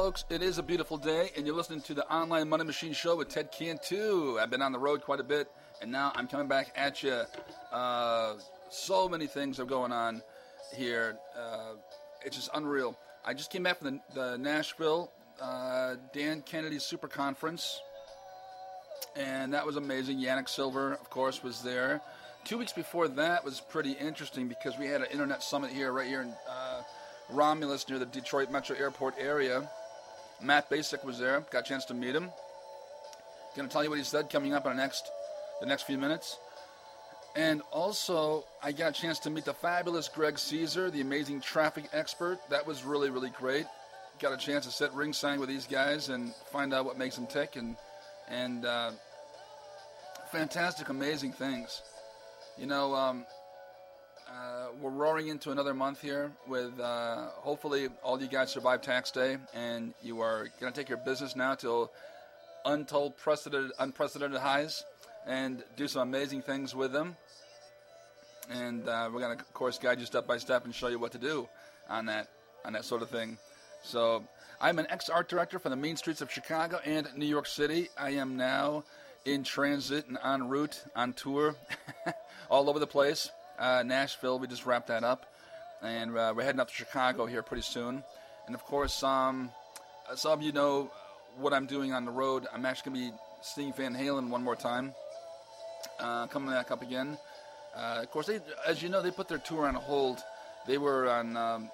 folks. It is a beautiful day, and you're listening to the Online Money Machine Show with Ted Cantu. I've been on the road quite a bit, and now I'm coming back at you. So many things are going on here. It's just unreal. I just came back from the Nashville Dan Kennedy Super Conference, and that was amazing. Yannick Silver, of course, was there. 2 weeks before that was pretty interesting because we had an internet summit right here in Romulus near the Detroit Metro Airport area. Matt Basic was there. Got a chance to meet him. Going to tell you what he said coming up in the next few minutes. And also, I got a chance to meet the fabulous Greg Caesar, the amazing traffic expert. That was really, really great. Got a chance to sit ringside with these guys and find out what makes them tick and fantastic, amazing things. You know, we're roaring into another month here with hopefully all you guys survive tax day, and you are going to take your business now to unprecedented highs and do some amazing things with them. And we're going to, of course, guide you step by step and show you what to do on that sort of thing. So I'm an ex-art director for the mean streets of Chicago and New York City. I am now in transit and en route, on tour, all over the place. Nashville, we just wrapped that up, and we're heading up to Chicago here pretty soon. And of course, some of you know what I'm doing on the road. I'm actually going to be seeing Van Halen one more time, coming back up again. Of course, as you know, they put their tour on hold. They were on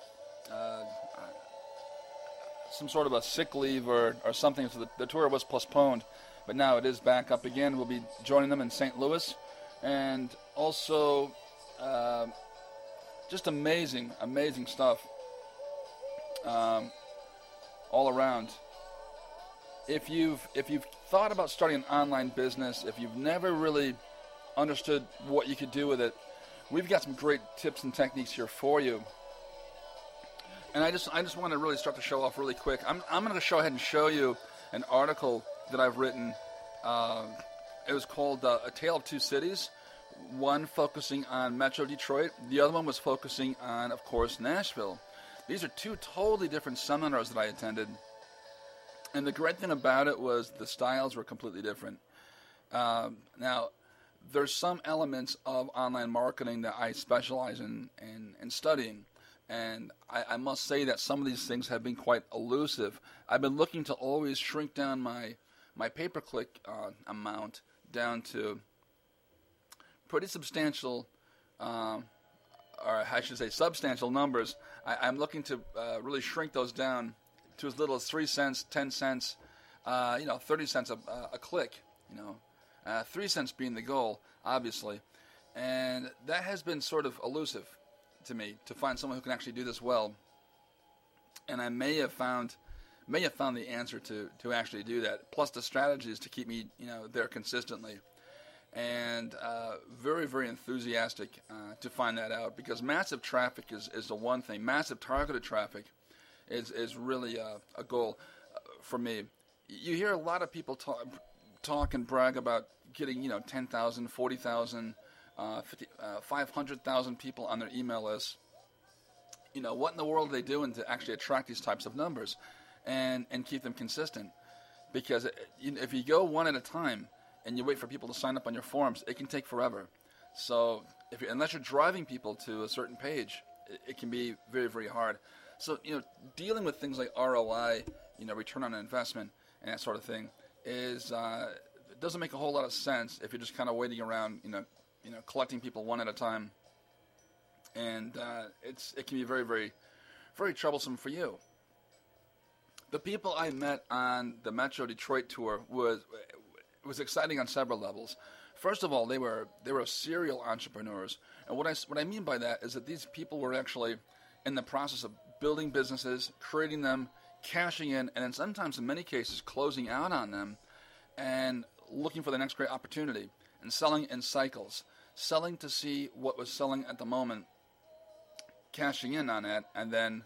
some sort of a sick leave or something, so the tour was postponed. But now it is back up again. We'll be joining them in St. Louis, and also just amazing stuff all around. If you've thought about starting an online business, if you've never really understood what you could do with it, we've got some great tips and techniques here for you. And I just want to really start the show off really quick. I'm going to go ahead and show you an article that I've written. It was called A Tale of Two Cities. One focusing on Metro Detroit. The other one was focusing on, of course, Nashville. These are two totally different seminars that I attended. And the great thing about it was the styles were completely different. Now, there's some elements of online marketing that I specialize in studying. And I must say that some of these things have been quite elusive. I've been looking to always shrink down my pay-per-click amount down to pretty substantial, or I should say substantial numbers. I'm looking to really shrink those down to as little as 3 cents, 10 cents, 30 cents a click, 3 cents being the goal, obviously. And that has been sort of elusive to me, to find someone who can actually do this well. And I may have found the answer to actually do that, plus the strategies to keep me there consistently. And very, very enthusiastic to find that out, because massive traffic is the one thing. Massive targeted traffic is really a goal for me. You hear a lot of people talk and brag about getting 10,000, 40,000, 500,000 people on their email list. What in the world are they doing to actually attract these types of numbers and keep them consistent? Because if you go one at a time and you wait for people to sign up on your forums, it can take forever. So unless you're driving people to a certain page, it can be very, very hard. So, dealing with things like ROI, return on investment, and that sort of thing it doesn't make a whole lot of sense if you're just kind of waiting around, collecting people one at a time. And it can be very, very, very troublesome for you. The people I met on the Metro Detroit tour was exciting on several levels. First of all, they were serial entrepreneurs, and what I mean by that is that these people were actually in the process of building businesses, creating them, cashing in, and then sometimes in many cases closing out on them, and looking for the next great opportunity, and selling in cycles, selling to see what was selling at the moment, cashing in on it, and then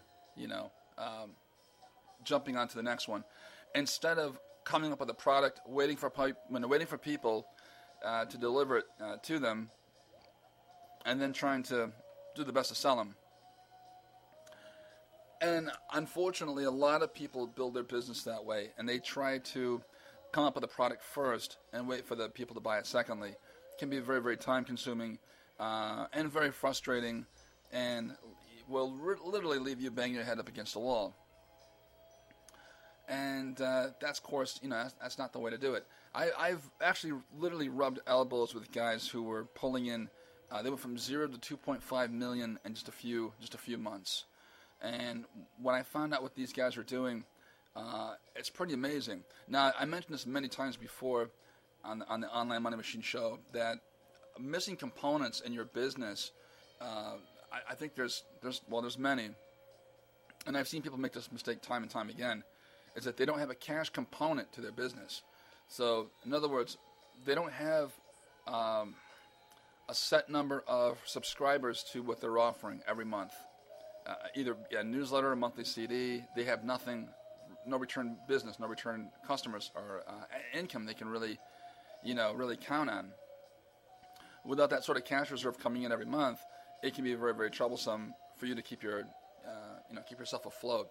jumping on to the next one, instead of coming up with a product, waiting for people to deliver it to them, and then trying to do the best to sell them. And unfortunately, a lot of people build their business that way, and they try to come up with a product first and wait for the people to buy it secondly. It can be very, very time-consuming and very frustrating, and will literally leave you banging your head up against the wall. And that's, of course, that's not the way to do it. I've actually literally rubbed elbows with guys who were pulling in. They went from 0 to 2.5 million in just a few months. And when I found out what these guys were doing, it's pretty amazing. Now, I mentioned this many times before on the Online Money Machine show, that missing components in your business, I think there's many. And I've seen people make this mistake time and time again, is that they don't have a cash component to their business. So, in other words, they don't have a set number of subscribers to what they're offering every month. Either a newsletter, a monthly CD. They have nothing, no return business, no return customers or income they can really count on. Without that sort of cash reserve coming in every month, it can be very, very troublesome for you to keep keep yourself afloat.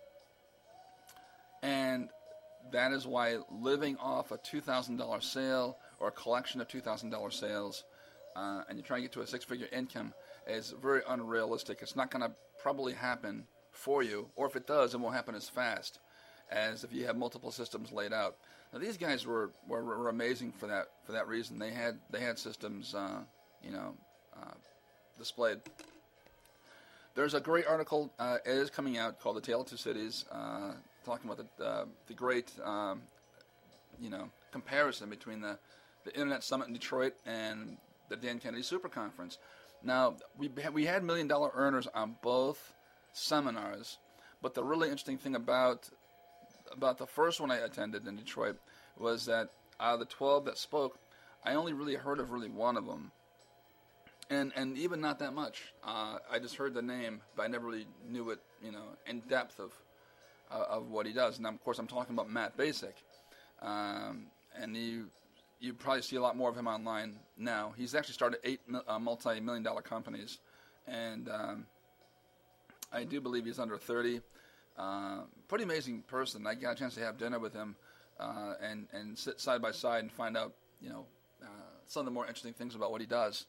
And that is why living off a $2,000 sale or a collection of $2,000 sales, and you're trying to get to a six-figure income, is very unrealistic. It's not going to probably happen for you, or if it does, it won't happen as fast as if you have multiple systems laid out. Now, these guys were amazing for that reason. They had systems, displayed. There's a great article. It is coming out called "The Tale of Two Cities," talking about the great comparison between the Internet Summit in Detroit and the Dan Kennedy Super Conference. Now, we had $1 million earners on both seminars, but the really interesting thing about the first one I attended in Detroit was that out of the 12 that spoke, I only really heard of one of them, and even not that much. I just heard the name, but I never really knew it, in depth of what he does. And of course, I'm talking about Matt Basic, and you probably see a lot more of him online now. He's actually started 8 multi-million-dollar companies, and I do believe he's under 30. Pretty amazing person. I got a chance to have dinner with him and sit side by side and find out, some of the more interesting things about what he does.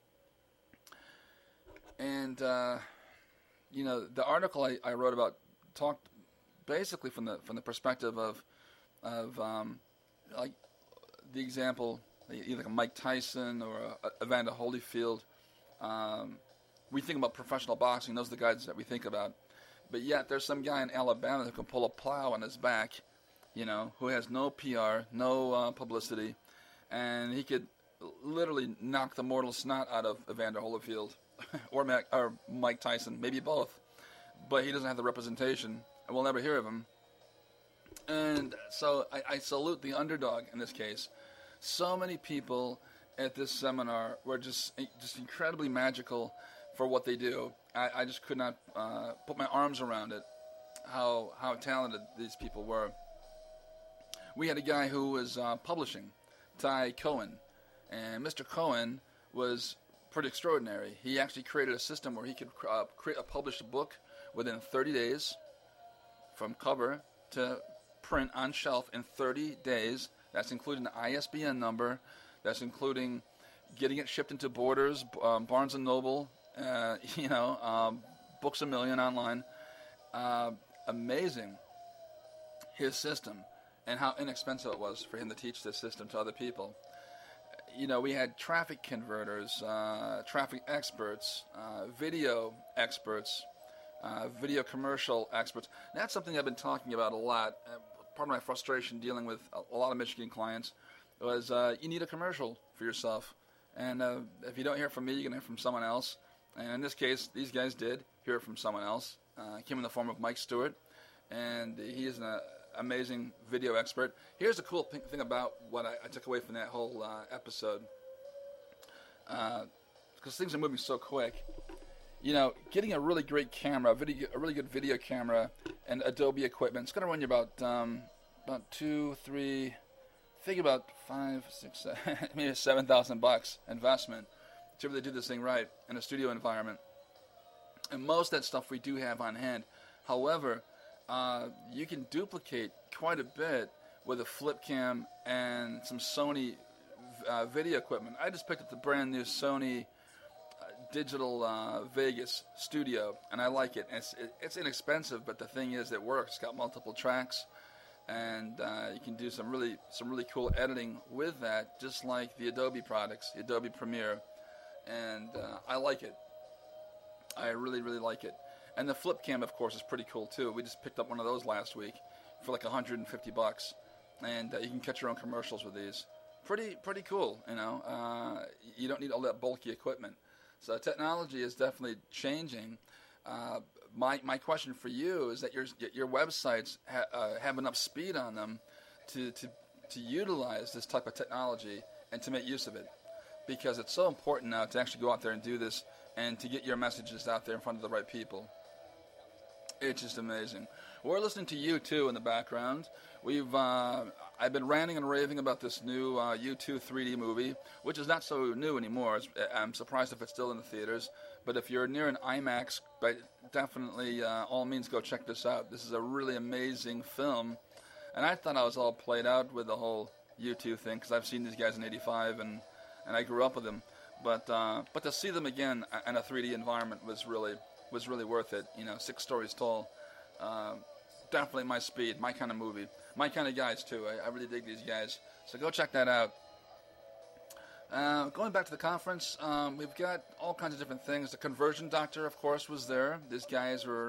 And the article I wrote about talked basically from the perspective of like the example, either like a Mike Tyson or a Evander Holyfield. We think about professional boxing; those are the guys that we think about. But yet, there's some guy in Alabama who can pull a plow on his back, who has no PR, no publicity, and he could literally knock the mortal snot out of Evander Holyfield or Mike Tyson, maybe both. But he doesn't have the representation, and we'll never hear of him. And so I salute the underdog in this case. So many people at this seminar were just incredibly magical for what they do. I just could not put my arms around it, how talented these people were. We had a guy who was publishing, Ty Cohen, and Mr. Cohen was pretty extraordinary. He actually created a system where he could publish a book within 30 days, from cover to print on shelf in 30 days. That's including the ISBN number. That's including getting it shipped into Borders, Barnes & Noble, Books A Million online. Amazing, his system, and how inexpensive it was for him to teach this system to other people. We had traffic converters, traffic experts, video experts, video commercial experts. And that's something I've been talking about a lot. Part of my frustration dealing with a lot of Michigan clients was you need a commercial for yourself. And if you don't hear from me, you're going to hear from someone else. And in this case, these guys did hear from someone else. It came in the form of Mike Stewart, and he is an amazing video expert. Here's the cool thing about what I took away from that whole episode, because things are moving so quick. Getting a really great camera, a really good video camera, and Adobe equipment, it's going to run you about 2, 3, think about 5, 6, maybe $7,000 investment to really do this thing right in a studio environment. And most of that stuff we do have on hand. However, you can duplicate quite a bit with a flip cam and some Sony video equipment. I just picked up the brand new Sony Digital Vegas Studio, and I like it. It's inexpensive, but the thing is, it works. It's got multiple tracks, and you can do some really cool editing with that, just like the Adobe products, the Adobe Premiere, and I like it. I really like it. And the flip cam, of course, is pretty cool too. We just picked up one of those last week for like $150, and you can cut your own commercials with these. Pretty cool, you know. You don't need all that bulky equipment. So technology is definitely changing. My question for you is that your websites have enough speed on them to utilize this type of technology and to make use of it, because it's so important now to actually go out there and do this and to get your messages out there in front of the right people. It's just amazing. We're listening to U2 in the background. I've been ranting and raving about this new U2 3D movie, which is not so new anymore. I'm surprised if it's still in the theaters. But if you're near an IMAX, definitely all means go check this out. This is a really amazing film. And I thought I was all played out with the whole U2 thing, because I've seen these guys in '85 and I grew up with them. But to see them again in a 3D environment was really worth it. You know, 6 stories tall. Definitely my speed, my kind of movie. My kind of guys, too. I really dig these guys. So go check that out. Going back to the conference, we've got all kinds of different things. The Conversion Doctor, of course, was there. These guys were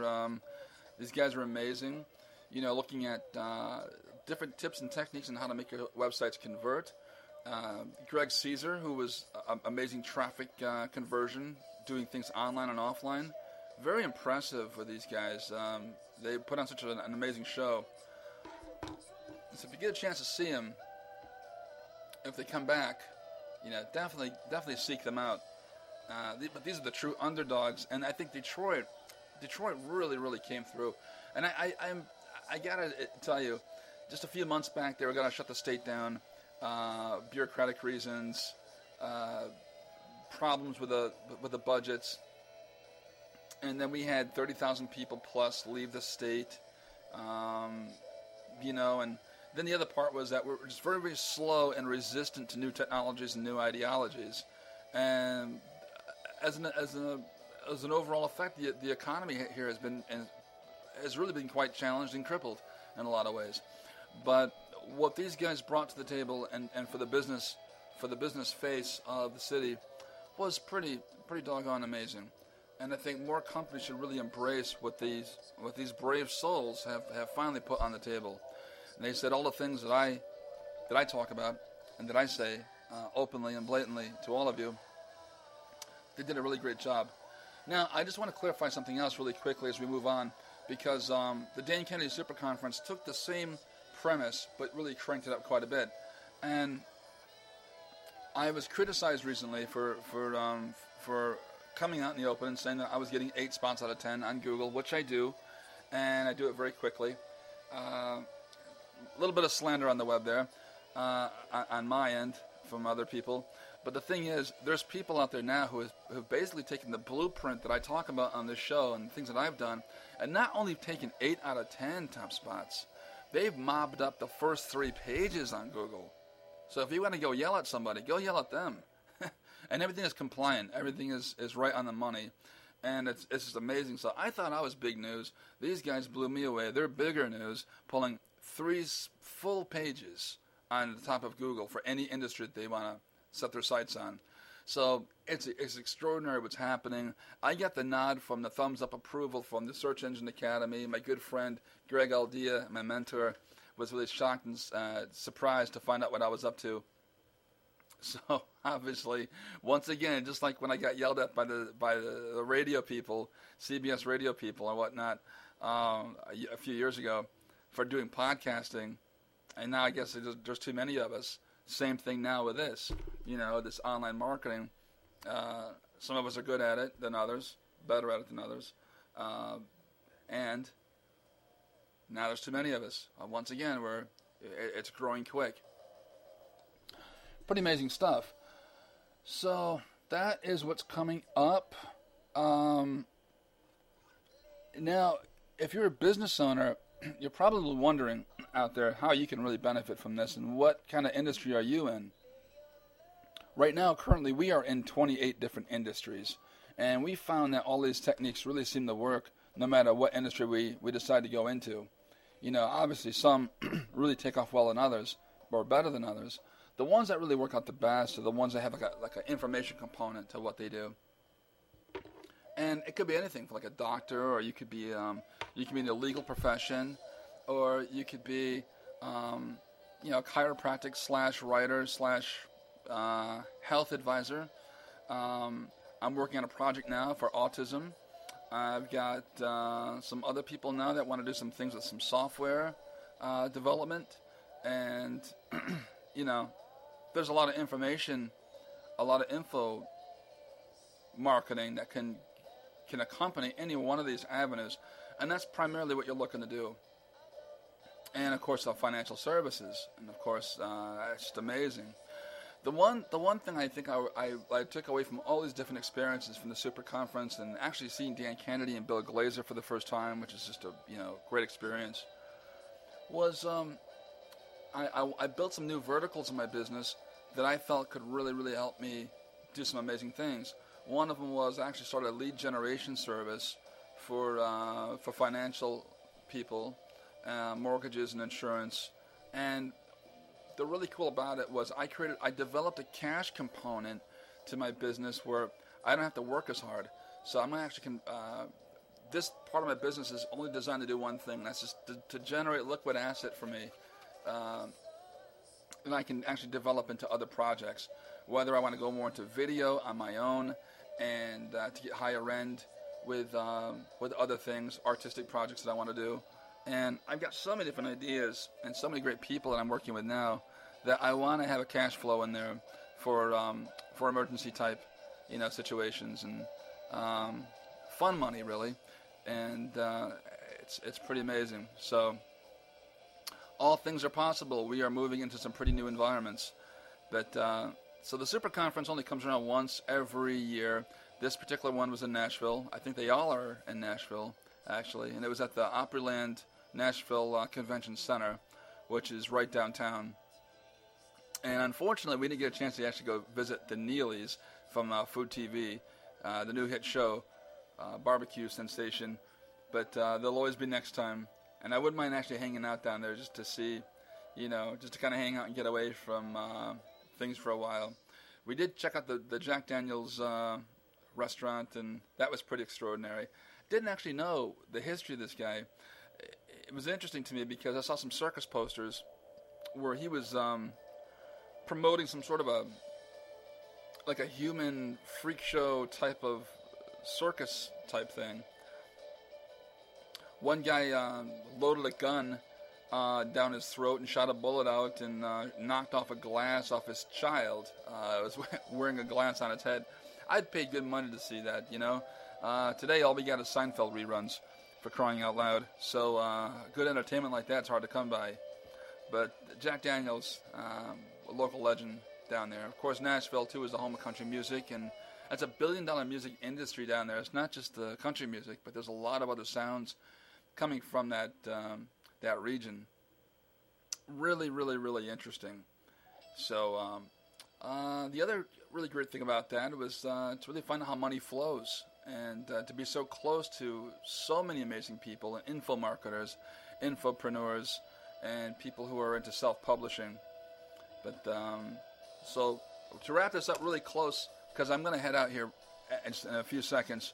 amazing. You know, looking at different tips and techniques on how to make your websites convert. Greg Caesar, who was amazing traffic conversion, doing things online and offline. Very impressive with these guys. They put on such an amazing show. So if you get a chance to see them, if they come back, you know, definitely seek them out. But these are the true underdogs, and I think Detroit really came through. And I gotta tell you, just a few months back, they were gonna shut the state down, bureaucratic reasons, problems with the budgets. And then we had 30,000 people plus leave the state, you know, and then the other part was that we're just very slow and resistant to new technologies and new ideologies. And as an overall effect, the economy here has really been quite challenged and crippled in a lot of ways. But what these guys brought to the table and for the business face of the city was pretty doggone amazing. And I think more companies should really embrace what these brave souls have finally put on the table. And they said all the things that I talk about and that I say openly and blatantly to all of you. They did a really great job. Now, I just want to clarify something else really quickly as we move on, because the Dane Kennedy Super Conference took the same premise but really cranked it up quite a bit. And I was criticized recently for coming out in the open and saying that I was getting 8 spots out of 10 on Google, which I do, and I do it very quickly. A little bit of slander on the web there, on my end, from other people. But the thing is, there's people out there now who have basically taken the blueprint that I talk about on this show and things that I've done, and not only taken 8 out of 10 top spots, they've mobbed up the first 3 pages on Google. So if you want to go yell at somebody, go yell at them. And everything is compliant. Everything is right on the money. And it's just amazing. So I thought I was big news. These guys blew me away. They're bigger news, pulling 3 full pages on the top of Google for any industry that they want to set their sights on. So it's extraordinary what's happening. I got the nod from the thumbs up approval from the Search Engine Academy. My good friend Greg Aldea, my mentor, was really shocked and surprised to find out what I was up to. So obviously, once again, just like when I got yelled at by the radio people, CBS radio people and whatnot, a few years ago for doing podcasting, and now I guess there's too many of us. Same thing now with this, this online marketing. Some of us are good at it than others, better at it than others, and now there's too many of us. Once again, it's growing quick. Pretty amazing stuff. So that is what's coming up. Now, if you're a business owner, you're probably wondering out there how you can really benefit from this and what kind of industry are you in. Right now, currently, we are in 28 different industries, and we found that all these techniques really seem to work no matter what industry we decide to go into. You know, obviously some really take off well than others, or better than others. The ones that really work out the best are the ones that have like an information component to what they do. And it could be anything, like a doctor, or you could be in the legal profession, or you could be, chiropractic / writer / health advisor. I'm working on a project now for autism. I've got some other people now that want to do some things with some software development, and there's a lot of information, a lot of info marketing that can accompany any one of these avenues, and that's primarily what you're looking to do. And of course, financial services, and of course, it's just amazing. The one thing I think I took away from all these different experiences from the Super Conference, and actually seeing Dan Kennedy and Bill Glazer for the first time, which is just a great experience, was I built some new verticals in my business that I felt could really help me do some amazing things. One of them was I actually started a lead generation service for financial people, mortgages and insurance. And the really cool about it was I developed a cash component to my business where I don't have to work as hard. So I'm going to this part of my business is only designed to do one thing. That's just to generate liquid asset for me. And I can actually develop into other projects, whether I want to go more into video on my own and to get higher end with other things, artistic projects that I want to do. And I've got so many different ideas and so many great people that I'm working with now that I want to have a cash flow in there for emergency type, situations and fun money really, and it's pretty amazing. So all things are possible. We are moving into some pretty new environments. But so the Super Conference only comes around once every year. This particular one was in Nashville. I think they all are in Nashville, actually. And it was at the Opryland Nashville Convention Center, which is right downtown. And unfortunately, we didn't get a chance to actually go visit the Neelys from Food TV, the new hit show, barbecue sensation. But they'll always be next time. And I wouldn't mind actually hanging out down there just to see, just to kind of hang out and get away from things for a while. We did check out the Jack Daniel's restaurant, and that was pretty extraordinary. Didn't actually know the history of this guy. It was interesting to me because I saw some circus posters where he was promoting some sort of a human freak show type of circus type thing. One guy loaded a gun down his throat and shot a bullet out and knocked off a glass off his child. It was wearing a glass on its head. I'd pay good money to see that, Today all we got is Seinfeld reruns, for crying out loud. So good entertainment like that's hard to come by. But Jack Daniels, a local legend down there. Of course, Nashville, too, is the home of country music, and that's a billion-dollar music industry down there. It's not just the country music, but there's a lot of other sounds coming from that region. Really, really, really interesting. So the other really great thing about that was to really find out how money flows and to be so close to so many amazing people and info marketers, infopreneurs, and people who are into self-publishing. But so to wrap this up really close, because I'm going to head out here in a few seconds.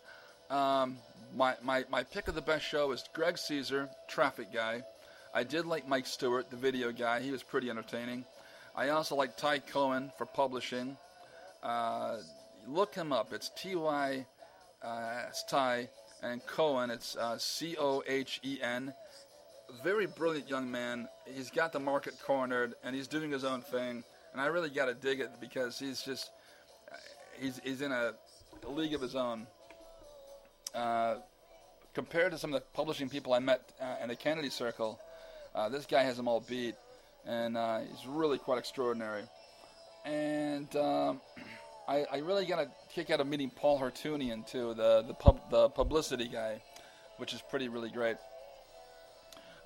My pick of the best show is Greg Caesar, Traffic Guy. I did like Mike Stewart, the video guy. He was pretty entertaining. I also like Ty Cohen for publishing. Look him up. It's T-Y, it's Ty, and Cohen, it's C-O-H-E-N. Very brilliant young man. He's got the market cornered, and he's doing his own thing. And I really got to dig it because he's just, he's in a league of his own. Compared to some of the publishing people I met in the Kennedy Circle, this guy has them all beat, and he's really quite extraordinary. And I really got a kick out of meeting Paul Hartunian too, the publicity guy, which is really great.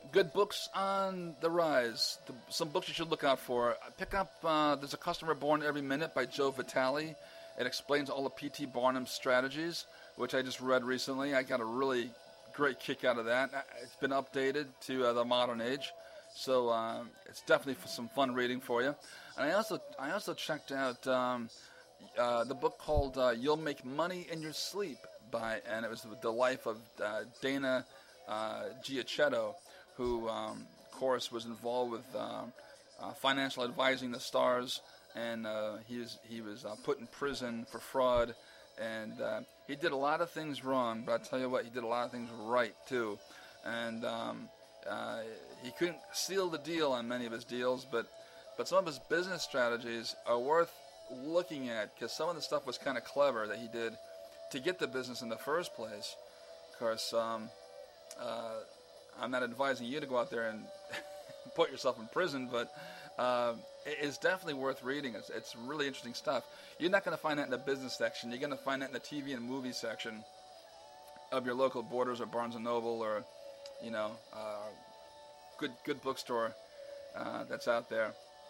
Good books on the rise. Some books you should look out for. Pick up There's a Customer Born Every Minute by Joe Vitale. It explains all of P.T. Barnum's strategies, which I just read recently. I got a really great kick out of that. It's been updated to the modern age, so it's definitely some fun reading for you. And I also checked out the book called "You'll Make Money in Your Sleep" and it was the life of Dana Giacchetto, who, of course, was involved with financial advising the stars, and he was put in prison for fraud, and he did a lot of things wrong, but I tell you what, he did a lot of things right too, and he couldn't seal the deal on many of his deals, but some of his business strategies are worth looking at, because some of the stuff was kind of clever that he did to get the business in the first place. Of course, I'm not advising you to go out there and put yourself in prison, but it's definitely worth reading. It's really interesting stuff. You're not going to find that in the business section. You're going to find that in the TV and movie section of your local Borders or Barnes & Noble or, good bookstore that's out there.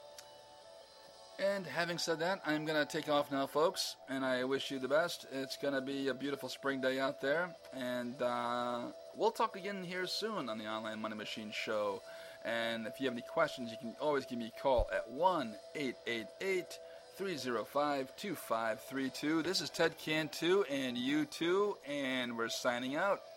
And having said that, I'm going to take off now, folks, and I wish you the best. It's going to be a beautiful spring day out there, and we'll talk again here soon on the Online Money Machine Show. And if you have any questions, you can always give me a call at 1-888-305-2532. This is Ted Cantu and you too, and we're signing out.